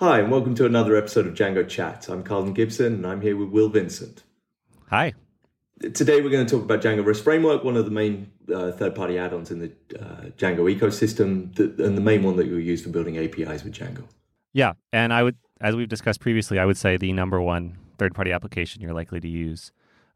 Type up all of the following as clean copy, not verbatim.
Hi, and welcome to another episode of Django Chat. I'm Carlton Gibson, and I'm here with Will Vincent. Hi. Today, we're going to talk about Django REST Framework, one of the main third-party add-ons in the Django ecosystem, and the main one that you'll use for building APIs with Django. Yeah, and I would, as we've discussed previously, I would say the number one third-party application you're likely to use.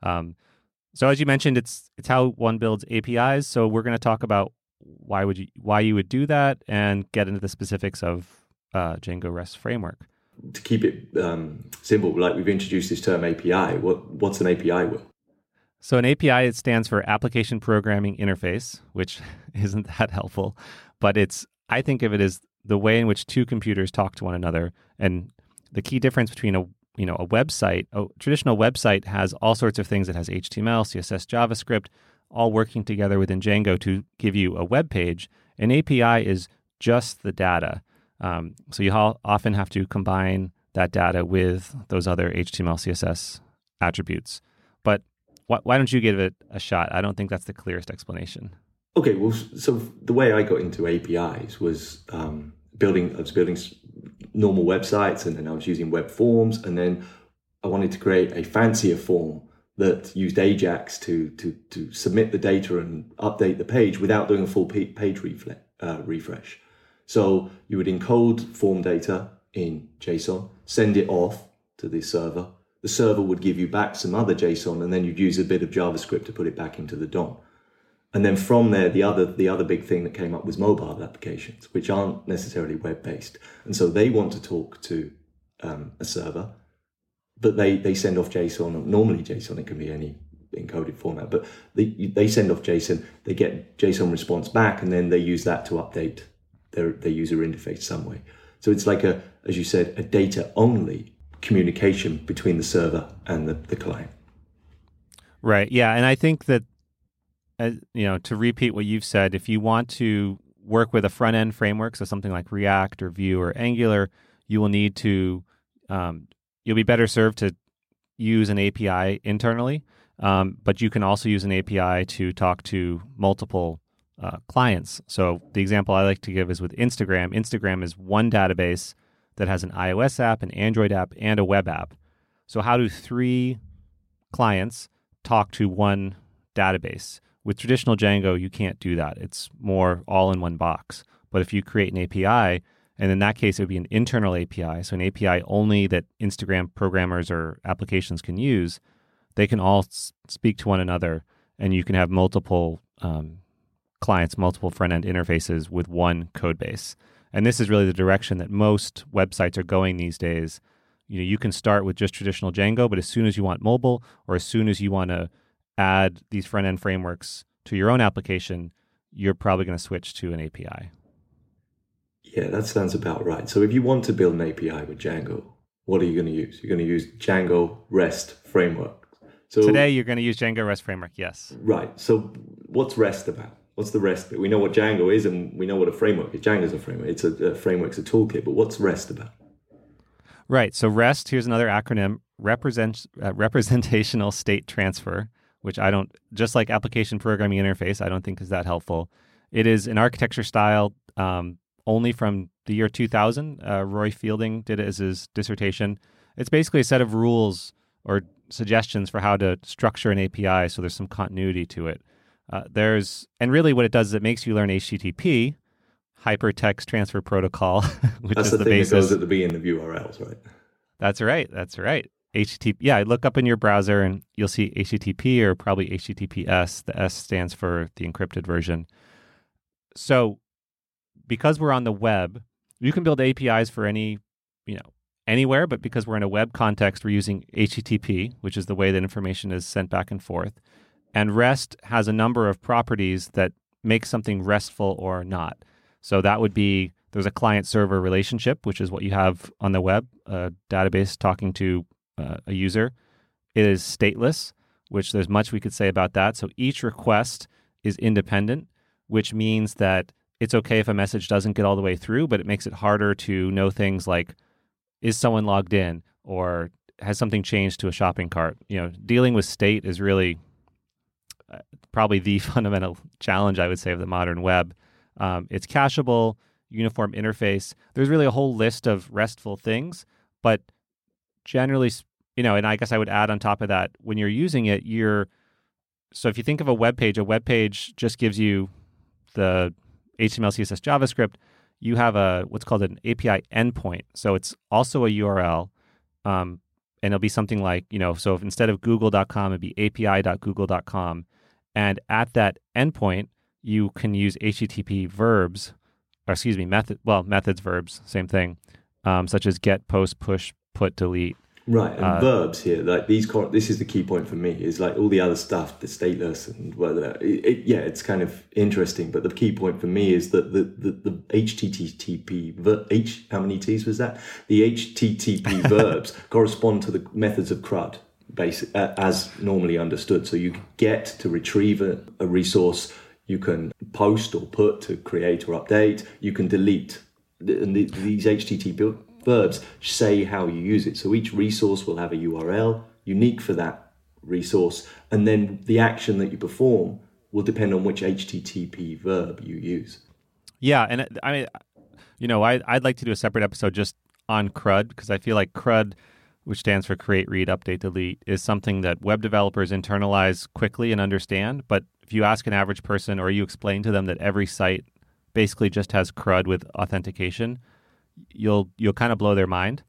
So as you mentioned, it's how one builds APIs. So we're going to talk about why you would do that and get into the specifics of Django REST Framework. To keep it simple, like we've introduced this term API. What's an API, Will? So an API, it stands for Application Programming Interface, which isn't that helpful, but I think of it as the way in which two computers talk to one another. And the key difference between a website, a traditional website has all sorts of things. It has HTML, CSS, JavaScript, all working together within Django to give you a web page. An API is just the data. So you often have to combine that data with those other HTML, CSS attributes. But why don't you give it a shot? I don't think that's the clearest explanation. Okay, well, so the way I got into APIs was building normal websites, and then I was using web forms, and then I wanted to create a fancier form that used Ajax to submit the data and update the page without doing a full page refresh. So you would encode form data in JSON, send it off to the server. The server would give you back some other JSON, and then you'd use a bit of JavaScript to put it back into the DOM. And then from there, the other big thing that came up was mobile applications, which aren't necessarily web-based. And so they want to talk to a server, but they send off JSON. Normally JSON, it can be any encoded format, but they send off JSON, they get JSON response back, and then they use that to update their user interface some way. So it's like as you said, a data-only communication between the server and the client. Right. Yeah. And I think that, to repeat what you've said, if you want to work with a front-end framework, so something like React or Vue or Angular, you will need to, you'll be better served to use an API internally, but you can also use an API to talk to multiple clients. So the example I like to give is with Instagram. Instagram is one database that has an iOS app, an Android app, and a web app. So how do three clients talk to one database? With traditional Django, you can't do that. It's more all in one box. But if you create an API, and in that case, it would be an internal API, so an API only that Instagram programmers or applications can use, they can all speak to one another, and you can have multiple clients, multiple front-end interfaces with one code base. And this is really the direction that most websites are going these days. You can start with just traditional Django, but as soon as you want mobile, or as soon as you want to add these front-end frameworks to your own application, you're probably going to switch to an API. Yeah, that sounds about right. So if you want to build an API with Django, what are you going to use? You're going to use Django REST Framework. So today, you're going to use Django REST Framework, yes. Right. So what's REST about? What's the REST bit? We know what Django is, and we know what a framework is. Django's a framework. It's a framework's a toolkit, but what's REST about? Right. So REST, here's another acronym, Representational State Transfer, which just like Application Programming Interface, I don't think is that helpful. It is an architecture style only from the year 2000. Roy Fielding did it as his dissertation. It's basically a set of rules or suggestions for how to structure an API, so there's some continuity to it. And really what it does is it makes you learn HTTP, Hypertext Transfer Protocol, which That's is the the thing basis. that goes at the beginning of URLs, right? That's right. HTTP. Yeah, look up in your browser and you'll see HTTP or probably HTTPS. The S stands for the encrypted version. So because we're on the web, you can build APIs for anywhere, but because we're in a web context, we're using HTTP, which is the way that information is sent back and forth. And REST has a number of properties that make something RESTful or not. So that would be, there's a client-server relationship, which is what you have on the web, a database talking to a user. It is stateless, which there's much we could say about that. So each request is independent, which means that it's okay if a message doesn't get all the way through, but it makes it harder to know things like, is someone logged in, or has something changed to a shopping cart? Dealing with state is really probably the fundamental challenge, I would say, of the modern web. It's cacheable. uniform interface. There's really a whole list of RESTful things, but generally, and I guess I would add on top of that, when you're using it, so if you think of a web page just gives you the HTML, CSS, JavaScript. You have what's called an API endpoint. So it's also a URL, and it'll be something like, so if instead of google.com, it'd be api.google.com. And at that endpoint, you can use HTTP verbs, methods, verbs, same thing, such as get, post, push, put, delete. Right, and verbs here, like this is the key point for me, is like all the other stuff, the stateless and whether, it's kind of interesting, but the key point for me is that the HTTP, how many T's was that? The HTTP verbs correspond to the methods of CRUD, as normally understood. So you get to retrieve a resource, you can post or put to create or update, you can delete, and these HTTP verbs say how you use it. So each resource will have a URL unique for that resource, and then the action that you perform will depend on which HTTP verb you use. Yeah, and I'd like to do a separate episode just on CRUD, because I feel like CRUD, which stands for create, read, update, delete, is something that web developers internalize quickly and understand. But if you ask an average person or you explain to them that every site basically just has CRUD with authentication, you'll kind of blow their mind.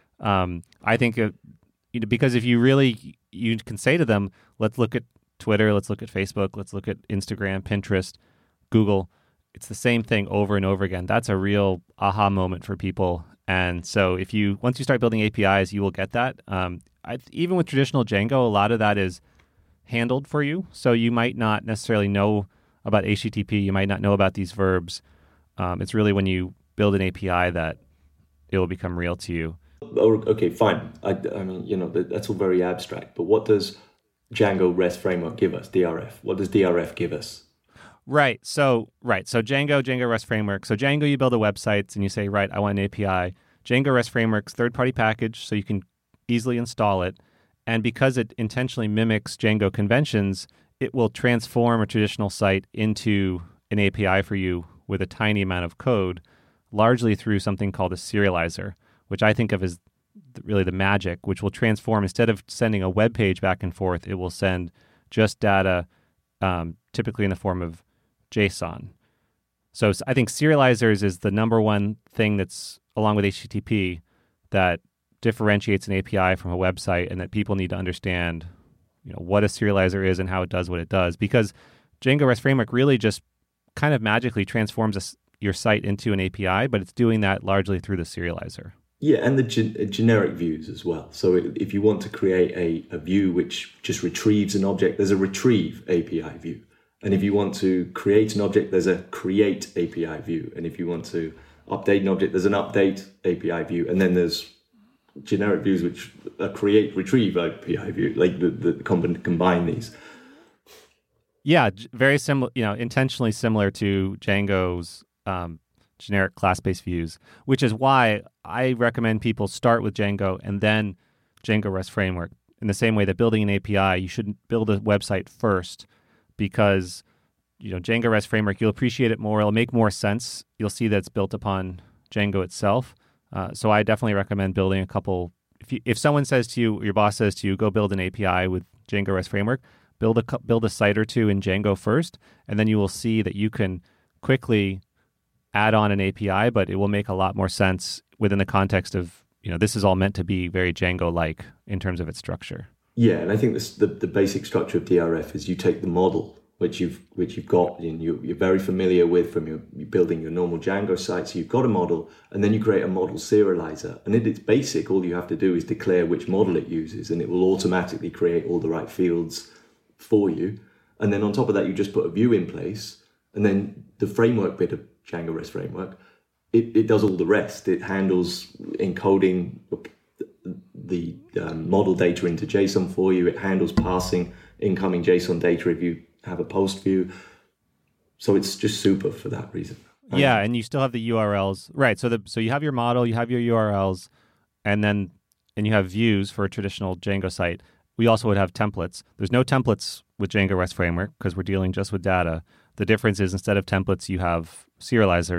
I think because if you can say to them, let's look at Twitter, let's look at Facebook, let's look at Instagram, Pinterest, Google. It's the same thing over and over again. That's a real aha moment for people. And so once you start building APIs, you will get that. Even with traditional Django, a lot of that is handled for you. So you might not necessarily know about HTTP. You might not know about these verbs. It's really when you build an API that it will become real to you. Okay, fine. I mean, that's all very abstract. But what does Django REST framework give us? DRF. What does DRF give us? Right. So Django REST framework. So Django, you build a website and you say, right, I want an API. Django REST framework's third-party package, so you can easily install it. And because it intentionally mimics Django conventions, it will transform a traditional site into an API for you with a tiny amount of code, largely through something called a serializer, which I think of as really the magic, which will transform, instead of sending a web page back and forth, it will send just data, typically in the form of JSON. So I think serializers is the number one thing that's, along with HTTP, that differentiates an API from a website, and that people need to understand, what a serializer is and how it does what it does. Because Django REST Framework really just kind of magically transforms your site into an API, but it's doing that largely through the serializer. Yeah, and the generic views as well. So if you want to create a view which just retrieves an object, there's a retrieve API view. And if you want to create an object, there's a create API view. And if you want to update an object, there's an update API view. And then there's generic views which are create retrieve API view, like the combine these. Yeah, very similar, intentionally similar to Django's generic class-based views, which is why I recommend people start with Django and then Django REST Framework. In the same way that building an API, you should build a website first, because Django REST Framework, you'll appreciate it more. It'll make more sense. You'll see that it's built upon Django itself. So I definitely recommend building a couple. If someone says to you, your boss says to you, go build an API with Django REST Framework, build a site or two in Django first, and then you will see that you can quickly add on an API, but it will make a lot more sense within the context of, this is all meant to be very Django-like in terms of its structure. Yeah, and I think the basic structure of DRF is you take the model which you've got and you're very familiar with from your building your normal Django site. So you've got a model, and then you create a model serializer. And it's basic. All you have to do is declare which model it uses, and it will automatically create all the right fields for you. And then on top of that, you just put a view in place, and then the framework bit of Django REST Framework, it does all the rest. It handles encoding the model data into JSON for you. It handles passing incoming JSON data if you have a post view. So it's just super for that reason. Yeah, and you still have the URLs. Right, so you have your model, you have your URLs, and you have views for a traditional Django site. We also would have templates. There's no templates with Django REST Framework because we're dealing just with data. The difference is, instead of templates, you have serializers,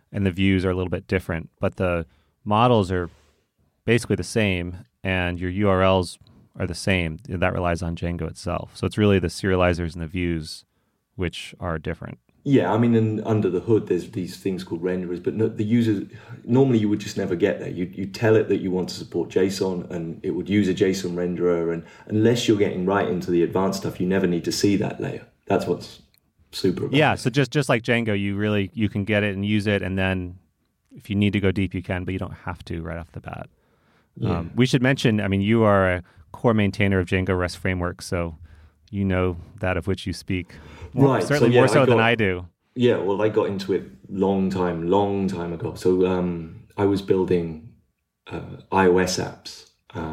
and the views are a little bit different, but the models are basically the same, and your URLs are the same. That relies on Django itself. So it's really the serializers and the views which are different. Yeah, I mean, and under the hood, there's these things called renderers, but no, the users, normally you would just never get there. You tell it that you want to support JSON, and it would use a JSON renderer, and unless you're getting right into the advanced stuff, you never need to see that layer. That's what's super about Yeah, it. so just like Django, you can get it and use it, and then if you need to go deep, you can, but you don't have to right off the bat. Yeah. We should mention, I mean, you are a core maintainer of Django REST framework, so you know that of which you speak. Right. Certainly yeah, more so than I do. Yeah, well, I got into it long time ago. So I was building iOS apps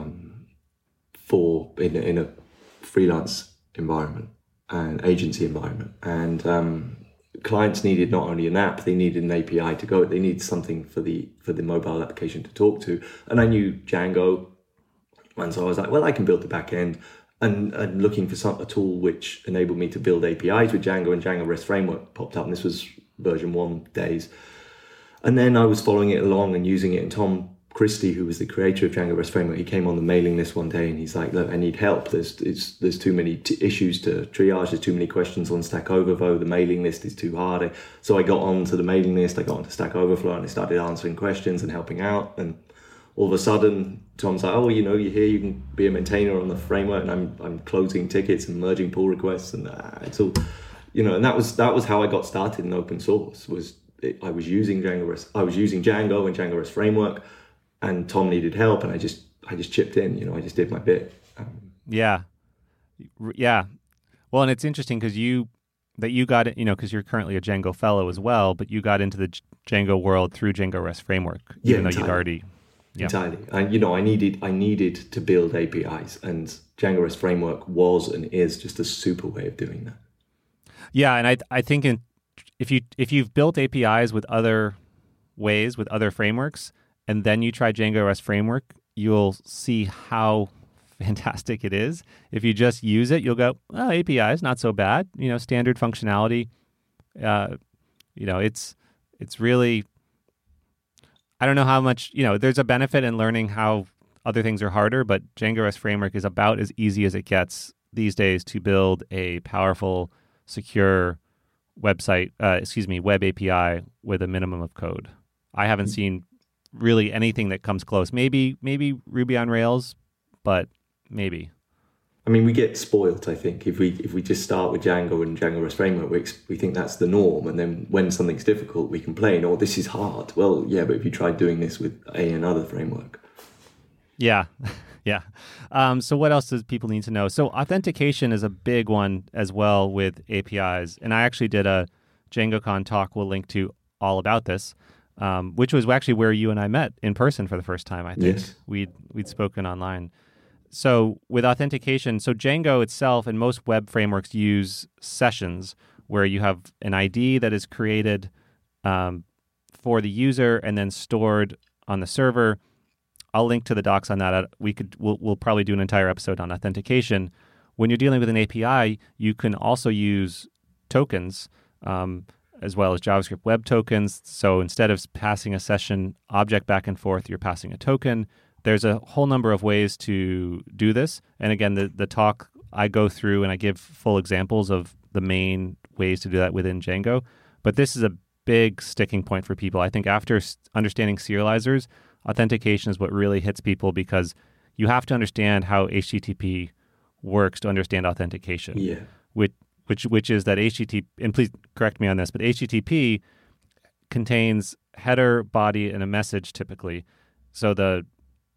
in a freelance environment, an agency environment, and clients needed not only an app, they needed an API to go. They needed something for the mobile application to talk to, and I knew Django, and so I was like, well, I can build the back end. And looking for a tool which enabled me to build APIs with Django, and Django REST Framework popped up, and this was version 1 days. And then I was following it along and using it, and Tom Christie, who was the creator of Django REST Framework, he came on the mailing list one day and he's like, look, I need help. There's too many issues to triage. There's too many questions on Stack Overflow. The mailing list is too hard. So I got onto the mailing list, I got onto Stack Overflow, and I started answering questions and helping out. And all of a sudden, Tom's like, oh, you're here, you can be a maintainer on the framework, and I'm closing tickets and merging pull requests, and it's all, and that was how I got started in open source. I was using Django REST, I was using Django and Django REST framework, and Tom needed help, and I just chipped in, I just did my bit. Yeah. Well, and it's interesting because you got it, because you're currently a Django fellow as well, but you got into the Django world through Django REST framework, even though you'd already. Yeah. Entirely. And, I needed to build APIs, and Django REST framework was and is just a super way of doing that. Yeah. And I think if you've built APIs with other ways, with other frameworks, and then you try Django REST framework, you'll see how fantastic it is. If you just use it, you'll go, oh, API is not so bad. Standard functionality. It's really, I don't know how much, there's a benefit in learning how other things are harder, but Django REST framework is about as easy as it gets these days to build a powerful, secure web API with a minimum of code. I haven't seen really anything that comes close. Maybe Ruby on Rails, but maybe. I mean, we get spoiled, I think, if we just start with Django and Django REST framework, we think that's the norm, and then when something's difficult, we complain, oh, this is hard. Well, yeah, but if you tried doing this with another framework. Yeah, yeah. So what else does people need to know? So authentication is a big one as well with APIs, and I actually did a DjangoCon talk we'll link to all about this, which was actually where you and I met in person for the first time, I think. Yes. We'd spoken online. So with authentication, so Django itself and most web frameworks use sessions where you have an ID that is created for the user and then stored on the server. I'll link to the docs on that. We'll probably do an entire episode on authentication. When you're dealing with an API, you can also use tokens as well as JavaScript web tokens. So instead of passing a session object back and forth, you're passing a token. There's a whole number of ways to do this. And again, the talk I go through and I give full examples of the main ways to do that within Django. But this is a big sticking point for people. I think after understanding serializers, authentication is what really hits people because you have to understand how HTTP works to understand authentication. Yeah. Which is that HTTP, and please correct me on this, but HTTP contains header, body, and a message typically. So the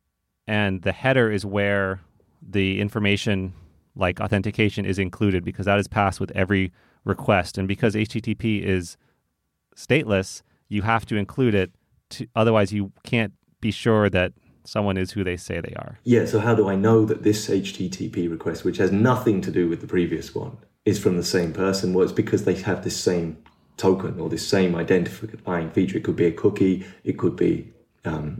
header is where the information like authentication is included because that is passed with every request. And because HTTP is stateless, you have to include it. Otherwise, you can't be sure that someone is who they say they are. Yeah, so how do I know that this HTTP request, which has nothing to do with the previous one, is from the same person? Well, it's because they have this same token or this same identifying feature. It could be a cookie, it could be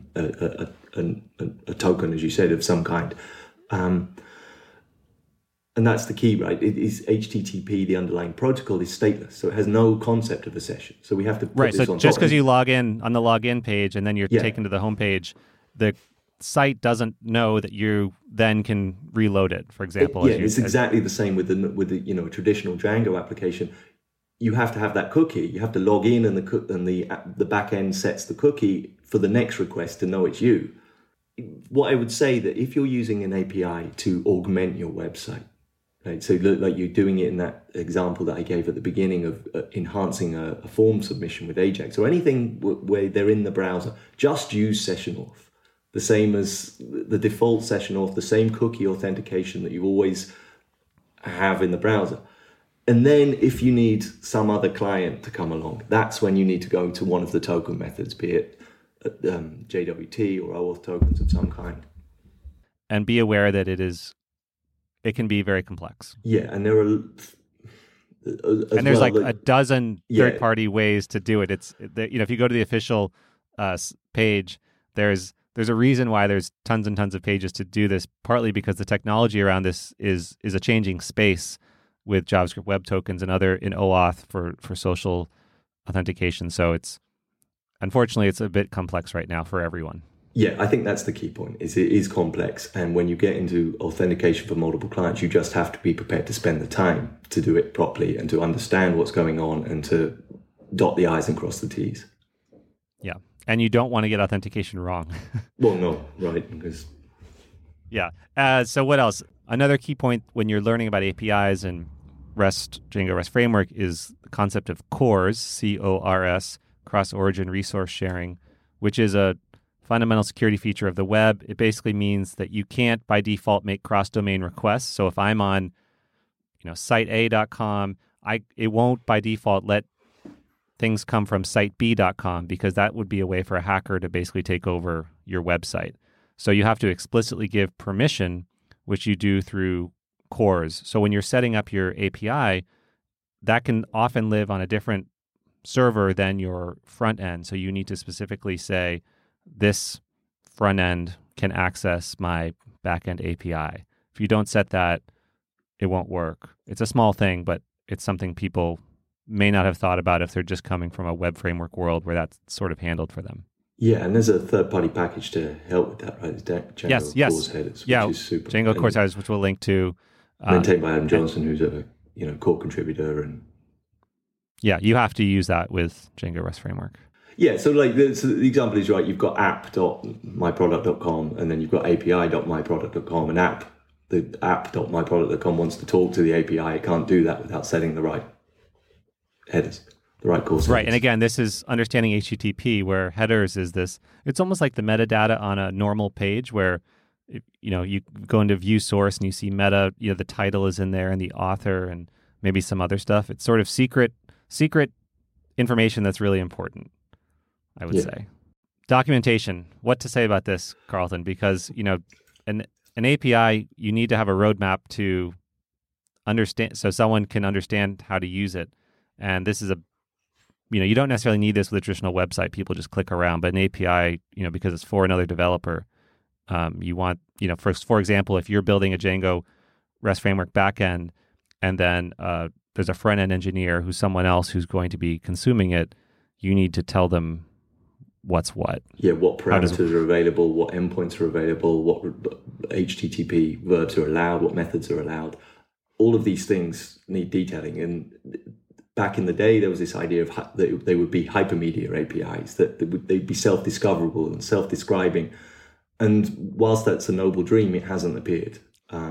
a token, as you said, of some kind. And And that's the key, right? It is HTTP, the underlying protocol is stateless. So it has no concept of a session. So we have to put this So on just top. because you log in on the login page and then you're taken to the homepage, the site doesn't know that you then can reload it, for example. It's exactly the same with the a traditional Django application. You have to have that cookie. You have to log in, and the back end sets the cookie for the next request to know it's you. What I would say that if you're using an API to augment your website, right? So like you're doing it in that example that I gave at the beginning of enhancing a form submission with Ajax or anything where they're in the browser, just use session auth. The same as the default session auth, the same cookie authentication that you always have in the browser. And then if you need some other client to come along, that's when you need to go to one of the token methods, be it JWT or OAuth tokens of some kind. And be aware that it can be very complex. Yeah, and there are... there's a dozen third-party ways to do it. If you go to the official page, there's a reason why there's tons and tons of pages to do this, partly because the technology around this is a changing space with JavaScript web tokens and other in OAuth for social authentication. So unfortunately, it's a bit complex right now for everyone. Yeah, I think that's the key point, is it is complex. And when you get into authentication for multiple clients, you just have to be prepared to spend the time to do it properly and to understand what's going on and to dot the I's and cross the T's. Yeah. And you don't want to get authentication wrong. Well, no, right. Because... Yeah. So what else? Another key point when you're learning about APIs and Django REST framework is the concept of CORS, CORS, cross-origin resource sharing, which is a fundamental security feature of the web. It basically means that you can't by default make cross-domain requests. So if I'm on, siteA.com, it won't by default let things come from siteb.com because that would be a way for a hacker to basically take over your website. So you have to explicitly give permission, which you do through CORS. So when you're setting up your API, that can often live on a different server than your front end. So you need to specifically say, this front end can access my backend API. If you don't set that, it won't work. It's a small thing, but it's something people may not have thought about if they're just coming from a web framework world where that's sort of handled for them. Yeah, and there's a third-party package to help with that, right? It's Django CORS headers, which is super. Django CORS headers, which we'll link to. Maintained by Adam Johnson, who's a core contributor. And yeah, you have to use that with Django REST framework. Yeah, so the example is right. You've got app.myproduct.com, and then you've got api.myproduct.com, and the app.myproduct.com wants to talk to the API. It can't do that without setting the right headers, the right CORS headers. Right, and again, this is understanding HTTP, where headers is this. It's almost like the metadata on a normal page, where you go into view source and you see meta. The title is in there and the author and maybe some other stuff. It's sort of secret information that's really important, I would say. Documentation. What to say about this, Carlton? Because, an API, you need to have a roadmap to understand, so someone can understand how to use it. And this is you don't necessarily need this with a traditional website. People just click around. But an API, because it's for another developer, you want, for example, if you're building a Django REST framework backend, and then there's a front-end engineer who's someone else who's going to be consuming it, you need to tell them what's what. Yeah, what parameters are available, what endpoints are available, what HTTP verbs are allowed, what methods are allowed. All of these things need detailing. And back in the day, there was this idea of that they would be hypermedia APIs, that they'd be self-discoverable and self-describing. And whilst that's a noble dream, it hasn't appeared.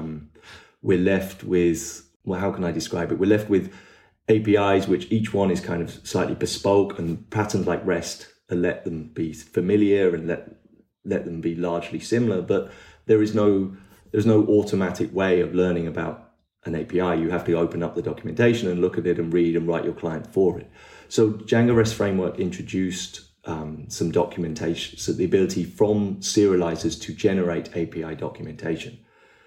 We're left with, how can I describe it? We're left with APIs, which each one is kind of slightly bespoke, and patterns like REST let them be familiar and let them be largely similar. But there's no automatic way of learning about an API. You have to open up the documentation and look at it and read and write your client for it. So Django REST Framework introduced some documentation, so the ability from serializers to generate API documentation.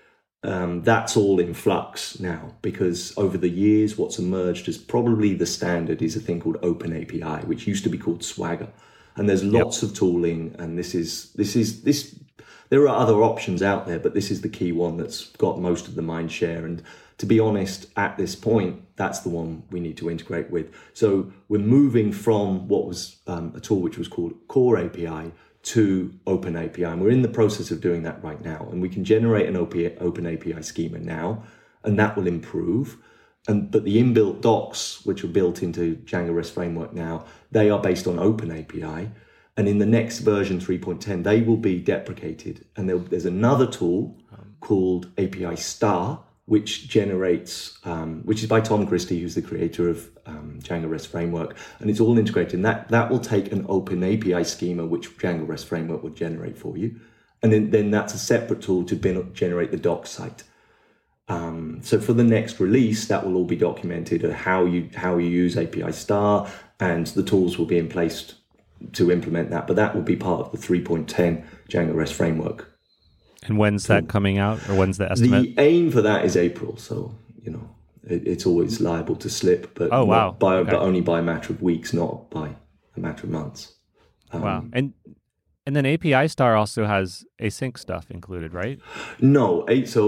That's all in flux now, because over the years, what's emerged as probably the standard is a thing called OpenAPI, which used to be called Swagger. And there's lots of tooling, and this. There are other options out there, but this is the key one that's got most of the mind share. And to be honest, at this point, that's the one we need to integrate with. So we're moving from what was a tool which was called Core API to Open API. And we're in the process of doing that right now. And we can generate an Open API schema now, and that will improve. But the inbuilt docs, which are built into Django REST Framework now, they are based on Open API. And in the next version 3.10, they will be deprecated. And there's another tool called API Star, which generates, which is by Tom Christie, who's the creator of Django REST Framework. And it's all integrated. And that will take an Open API schema, which Django REST Framework will generate for you. And then that's a separate tool to generate the doc site. So for the next release, that will all be documented, how you use API Star, and the tools will be in place to implement that. But that will be part of the 3.10 Django REST Framework. And when's that coming out, or when's the estimate? The aim for that is April. So, it's always liable to slip, but but only by a matter of weeks, not by a matter of months. Wow. And then API Star also has async stuff included, right? No.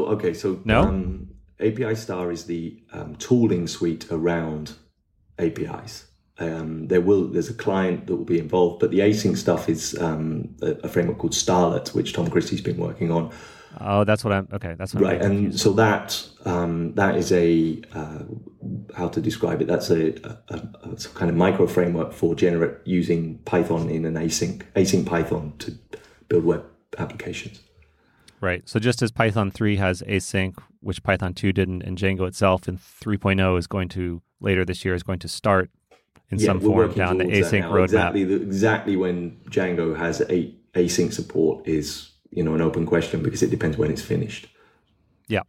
No? API Star is the tooling suite around APIs. There's a client that will be involved, but the async stuff is a framework called Starlet, which Tom Christie's been working on. Oh, that's what that's what right. And so that is how to describe it. That's a kind of micro framework for using Python in an async Python to build web applications. Right. So just as Python 3 has async, which Python 2 didn't, and Django itself in 3.0 is going to later this year is going to start in some form down the async roadmap. Exactly when Django has async support is an open question, because it depends when it's finished. Yeah.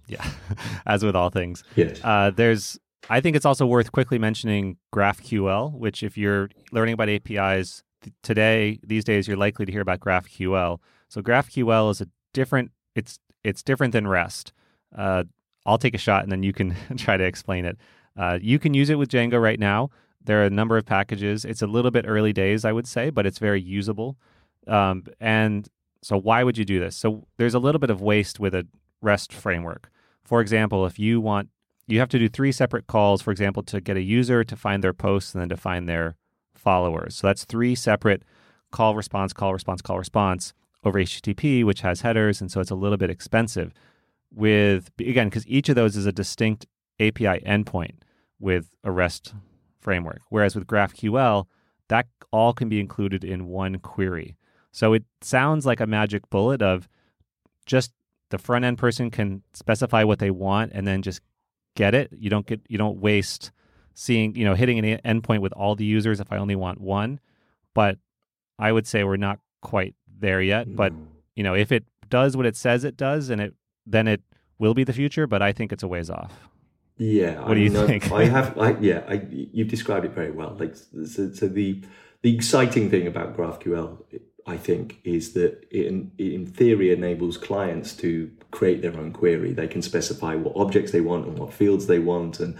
As with all things. Yes. I think it's also worth quickly mentioning GraphQL, which if you're learning about APIs these days, you're likely to hear about GraphQL. So GraphQL is it's different than REST. I'll take a shot and then you can try to explain it. You can use it with Django right now. There are a number of packages. It's a little bit early days, I would say, but it's very usable. And so why would you do this? So there's a little bit of waste with a REST framework. For example, if you have to do 3 separate calls, for example, to get a user to find their posts and then to find their followers. So that's 3 separate call, response over HTTP, which has headers. And so it's a little bit expensive because each of those is a distinct API endpoint with a REST framework. Whereas with GraphQL, that all can be included in one query. So it sounds like a magic bullet of just the front end person can specify what they want and then just get it. You don't waste hitting an endpoint with all the users if I only want one. But I would say we're not quite there yet. But if it does what it says it does, then it will be the future. But I think it's a ways off. Yeah. What do you think? You've described it very well. So the exciting thing about GraphQL, I think, is that it in theory enables clients to create their own query. They can specify what objects they want and what fields they want, so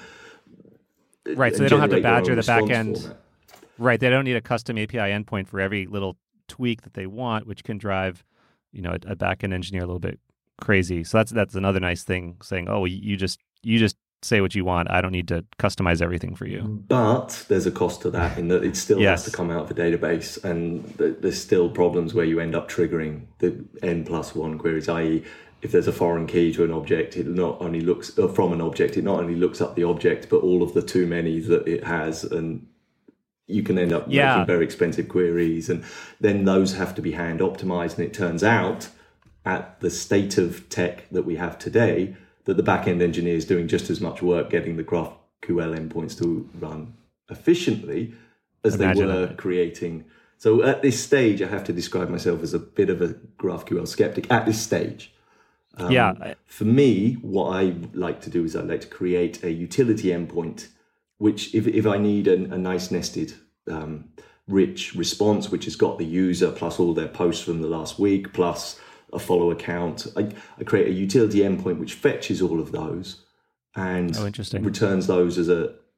they don't have to badger the back end. Format. Right, they don't need a custom API endpoint for every little tweak that they want, which can drive, a back end engineer a little bit crazy. So that's another nice thing, saying, oh, you just say what you want. I don't need to customize everything for you. But there's a cost to that in that it still has to come out of the database, and there's still problems where you end up triggering the N+1 queries, i.e. if there's a foreign key to an object, it not only looks up the object, but all of the too many that it has, and you can end up making very expensive queries, and then those have to be hand optimized. And it turns out, at the state of tech that we have today, that the back-end engineer is doing just as much work getting the GraphQL endpoints to run efficiently as they were creating. So at this stage, I have to describe myself as a bit of a GraphQL skeptic at this stage. For me, what I like to do is I like to create a utility endpoint, which if I need a nice nested, rich response, which has got the user plus all their posts from the last week, plus a follow account, I create a utility endpoint which fetches all of those and returns those as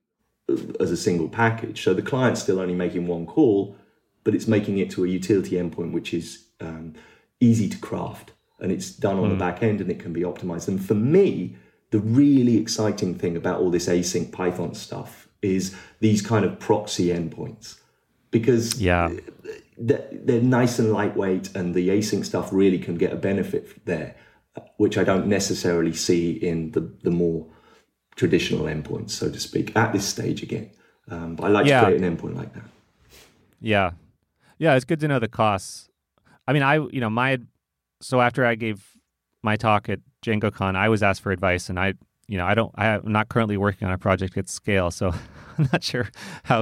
a single package. So the client's still only making one call, but it's making it to a utility endpoint which is easy to craft, and it's done on the back end and it can be optimized. And for me, the really exciting thing about all this async Python stuff is these kind of proxy endpoints, because they're nice and lightweight, and the async stuff really can get a benefit there, which I don't necessarily see in the more traditional endpoints, so to speak, at this stage again. But I like to create an endpoint like that. Yeah. Yeah, it's good to know the costs. I mean, so after I gave my talk at DjangoCon, I was asked for advice, and I'm not currently working on a project at scale, so I'm not sure how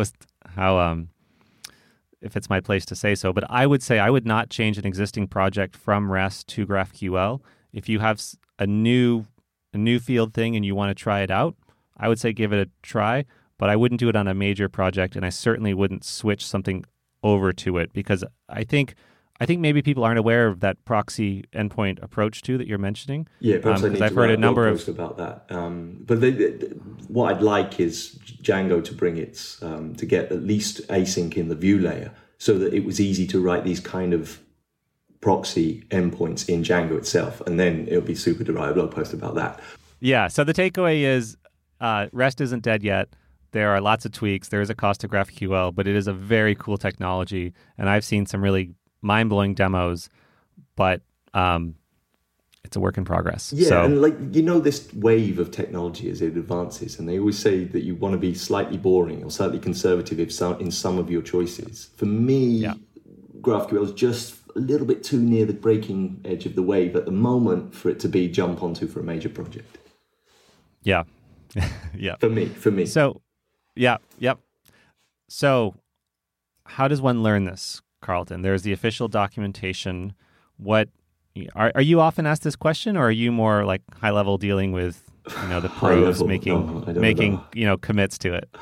if it's my place to say so, but I would say I would not change an existing project from REST to GraphQL. If you have a new field thing and you want to try it out, I would say give it a try, but I wouldn't do it on a major project, and I certainly wouldn't switch something over to it, because I think maybe people aren't aware of that proxy endpoint approach too that you're mentioning. Yeah, perhaps I need to write a blog post about that. But what I'd like is Django to bring its to get at least async in the view layer, so that it was easy to write these kind of proxy endpoints in Django itself, and then it'll be super to write a blog post about that. Yeah. So the takeaway is REST isn't dead yet. There are lots of tweaks. There is a cost to GraphQL, but it is a very cool technology, and I've seen some really mind-blowing demos, but it's a work in progress. Yeah, and this wave of technology as it advances, and they always say that you want to be slightly boring or slightly conservative in some of your choices. For me, GraphQL is just a little bit too near the breaking edge of the wave at the moment for it to be jump onto for a major project. Yeah. Yeah. For me. So, yep. So, how does one learn this, Carlton? There's the official documentation. What are you often asked this question, or are you more like high level dealing with the pros making commits to it?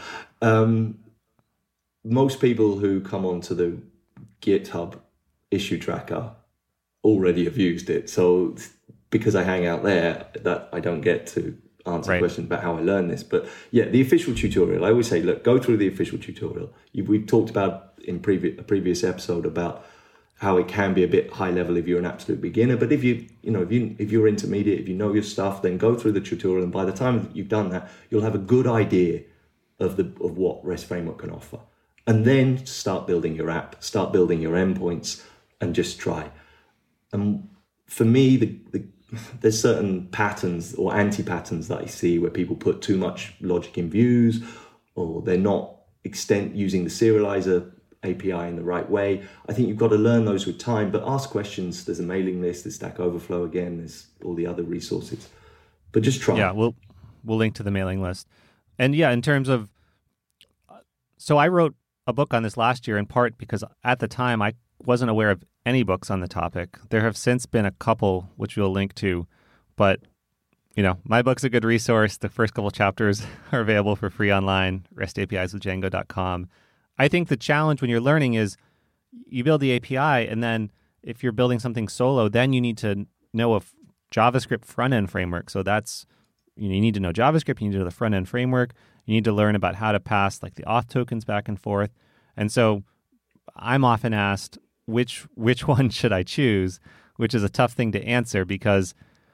Most people who come onto the GitHub issue tracker already have used it, so because I hang out there, that I don't get to answer questions about how I learned this. But yeah, the official tutorial, I always say, look, go through the official tutorial. We've talked about in a previous episode about how it can be a bit high level if you're an absolute beginner. But if you're intermediate, if you know your stuff, then go through the tutorial, and by the time you've done that, you'll have a good idea of what REST Framework can offer. And then start building your app, start building your endpoints, and just try. And for me, there's certain patterns or anti-patterns that I see where people put too much logic in views, or they're not using the serializer API in the right way. I think you've got to learn those with time, but ask questions. There's a mailing list, there's Stack Overflow again, there's all the other resources. But just try. Yeah, we'll link to the mailing list. And yeah, in terms of, so I wrote a book on this last year in part because at the time I wasn't aware of any books on the topic. There have since been a couple, which we'll link to, but my book's a good resource. The first couple chapters are available for free online, restapiswithdjango.com. I think the challenge when you're learning is you build the API, and then if you're building something solo, then you need to know a JavaScript front-end framework. So that's, you need to know JavaScript, you need to know the front-end framework, you need to learn about how to pass like the auth tokens back and forth. And so I'm often asked, which one should I choose, which is a tough thing to answer, because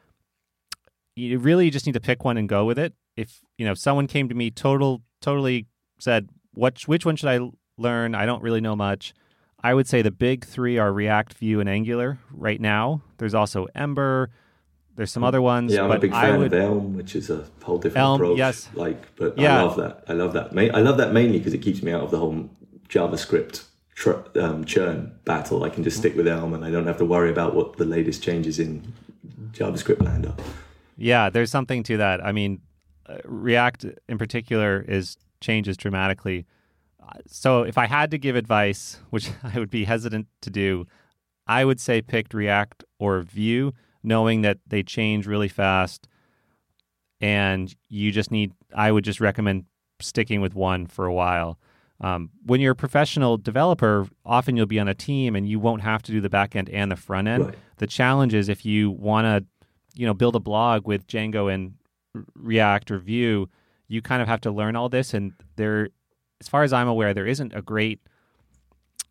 you really just need to pick one and go with it. If someone came to me totally said, which one should I learn? I don't really know much. I would say the big three are React, Vue, and Angular right now. There's also Ember. There's some other ones. Yeah, I'm a big fan of Elm, which is a whole different approach. Yes. But yeah. I love that. I love that mainly because it keeps me out of the whole JavaScript churn battle. I can just stick with Elm, and I don't have to worry about what the latest changes in JavaScript land are. Yeah, there's something to that. I mean, React in particular changes dramatically. So if I had to give advice, which I would be hesitant to do, I would say pick React or Vue, knowing that they change really fast, and I would just recommend sticking with one for a while. When you're a professional developer, often you'll be on a team and you won't have to do the back end and the front end. Right. The challenge is if you want to, build a blog with Django and React or Vue, you kind of have to learn all this. And as far as I'm aware, there isn't a great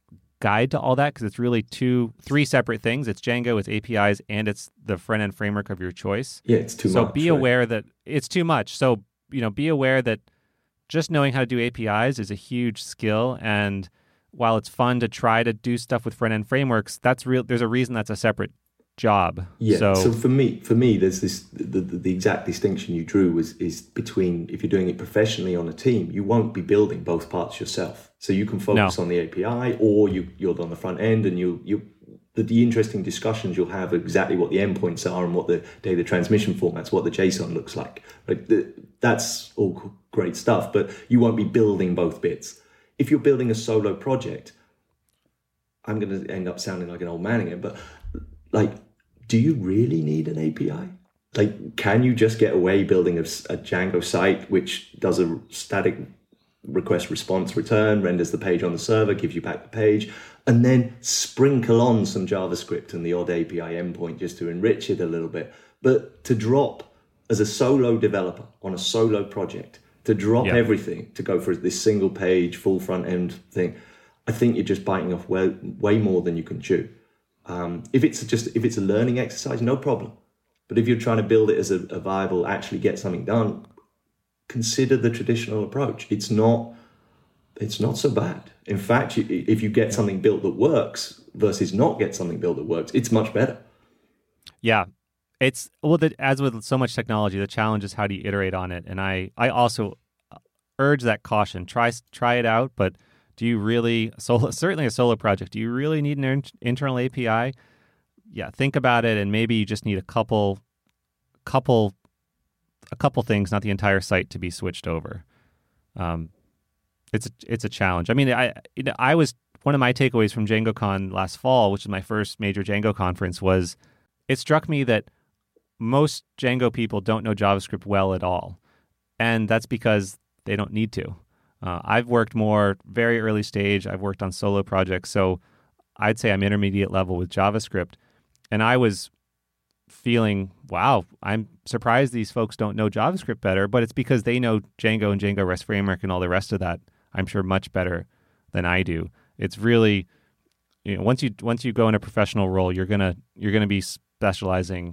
guide to all that because it's really three separate things. It's Django, it's APIs, and it's the front-end framework of your choice. Yeah, it's too much. So be aware that it's too much. So, be aware that just knowing how to do APIs is a huge skill. And while it's fun to try to do stuff with front-end frameworks, there's a reason that's a separate job. Yeah. So for me, there's this the exact distinction you drew is between if you're doing it professionally on a team, you won't be building both parts yourself. So you can focus on the API, or you're on the front end, and the interesting discussions you'll have exactly what the endpoints are and what the data transmission formats, what the JSON looks like. Right? That's all great stuff, but you won't be building both bits. If you're building a solo project, I'm going to end up sounding like an old man again, but do you really need an API? Can you just get away building a Django site which does a static request response return, renders the page on the server, gives you back the page, and then sprinkle on some JavaScript and the odd API endpoint just to enrich it a little bit? But to drop as a solo developer on a solo project, to drop everything to go for this single page, full front end thing, I think you're just biting off way more than you can chew. If it's a learning exercise, no problem. But if you're trying to build it as a viable, actually get something done, consider the traditional approach. It's not so bad. In fact, if you get something built that works versus not get something built that works, it's much better. Yeah. As with so much technology, the challenge is how do you iterate on it? And I also urge that caution. Try it out, but do you really, certainly a solo project, do you really need an internal API? Yeah, think about it, and maybe you just need a couple things, not the entire site, to be switched over. It's a challenge. I mean, I was one of my takeaways from DjangoCon last fall, which is my first major Django conference, was it struck me that most Django people don't know JavaScript well at all, and that's because they don't need to. I've worked more very early stage. I've worked on solo projects, so I'd say I'm intermediate level with JavaScript. And I was feeling, wow, I'm surprised these folks don't know JavaScript better, but it's because they know Django and Django REST Framework and all the rest of that, I'm sure, much better than I do. It's really, once you go in a professional role, you're gonna be specializing.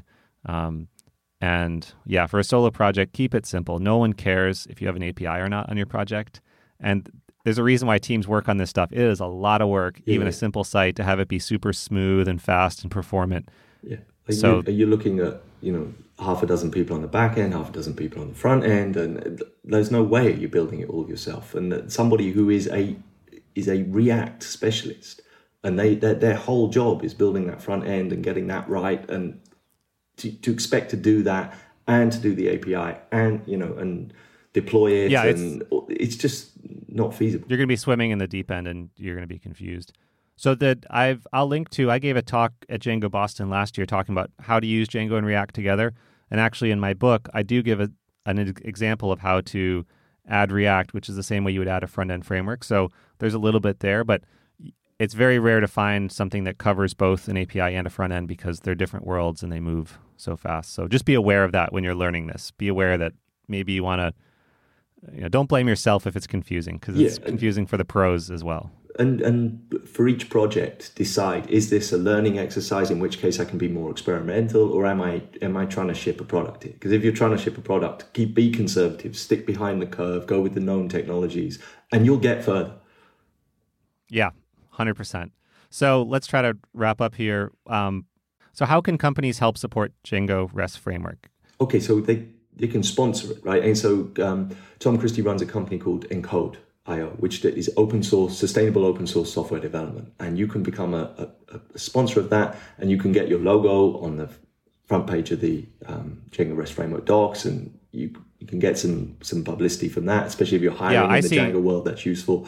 And yeah, for a solo project, keep it simple. No one cares if you have an API or not on your project. And there's a reason why teams work on this stuff. It is a lot of work, even a simple site, to have it be super smooth and fast and performant. Yeah. Are you looking at, half a dozen people on the back end, half a dozen people on the front end, and there's no way you're building it all yourself. And somebody who is a React specialist, and their whole job is building that front end and getting that right, and to expect to do that and to do the API and deploy it, it's just not feasible. You're going to be swimming in the deep end, and you're going to be confused. So I'll link to, I gave a talk at Django Boston last year talking about how to use Django and React together. And actually in my book, I do give an example of how to add React, which is the same way you would add a front-end framework. So there's a little bit there, but it's very rare to find something that covers both an API and a front end because they're different worlds and they move so fast. So just be aware of that when you're learning this. Be aware that maybe you want to, don't blame yourself if it's confusing, because it's confusing for the pros as well. And for each project, decide, is this a learning exercise, in which case I can be more experimental, or am I trying to ship a product here? Because if you're trying to ship a product, be conservative, stick behind the curve, go with the known technologies, and you'll get further. Yeah, 100%. So let's try to wrap up here. So how can companies help support Django REST Framework? Okay, so they can sponsor it, right? And so Tom Christie runs a company called Encode.io, which is open source, sustainable open source software development. And you can become a sponsor of that, and you can get your logo on the front page of the Django REST Framework docs, and you can get some publicity from that, especially if you're hiring in the Django world. That's useful.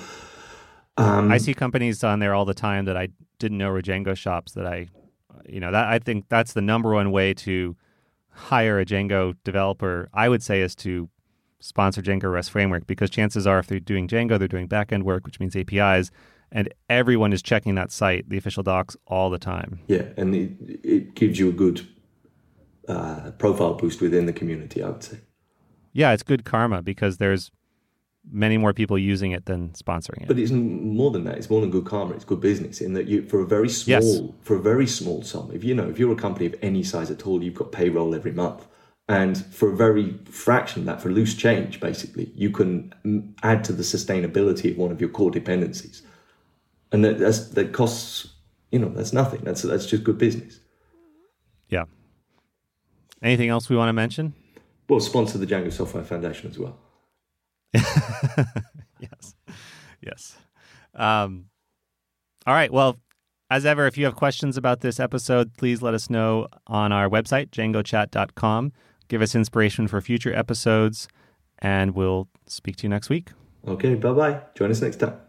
I see companies on there all the time that I didn't know were Django shops that I think that's the number one way to hire a Django developer, I would say, is to sponsor Django REST Framework, because chances are if they're doing Django, they're doing backend work, which means APIs, and everyone is checking that site, the official docs, all the time. Yeah, and it gives you a good profile boost within the community, I would say. Yeah, it's good karma, because there's many more people using it than sponsoring it. But it's more than that. It's more than good karma. It's good business in that for a very small sum, if you're a company of any size at all, you've got payroll every month. And for a very fraction of that, for loose change, basically, you can add to the sustainability of one of your core dependencies. And that costs, that's nothing. That's just good business. Yeah. Anything else we want to mention? Well, sponsor the Django Software Foundation as well. Yes. All right. Well, as ever, if you have questions about this episode, please let us know on our website, djangochat.com. Give us inspiration for future episodes, and we'll speak to you next week. Okay, bye-bye. Join us next time.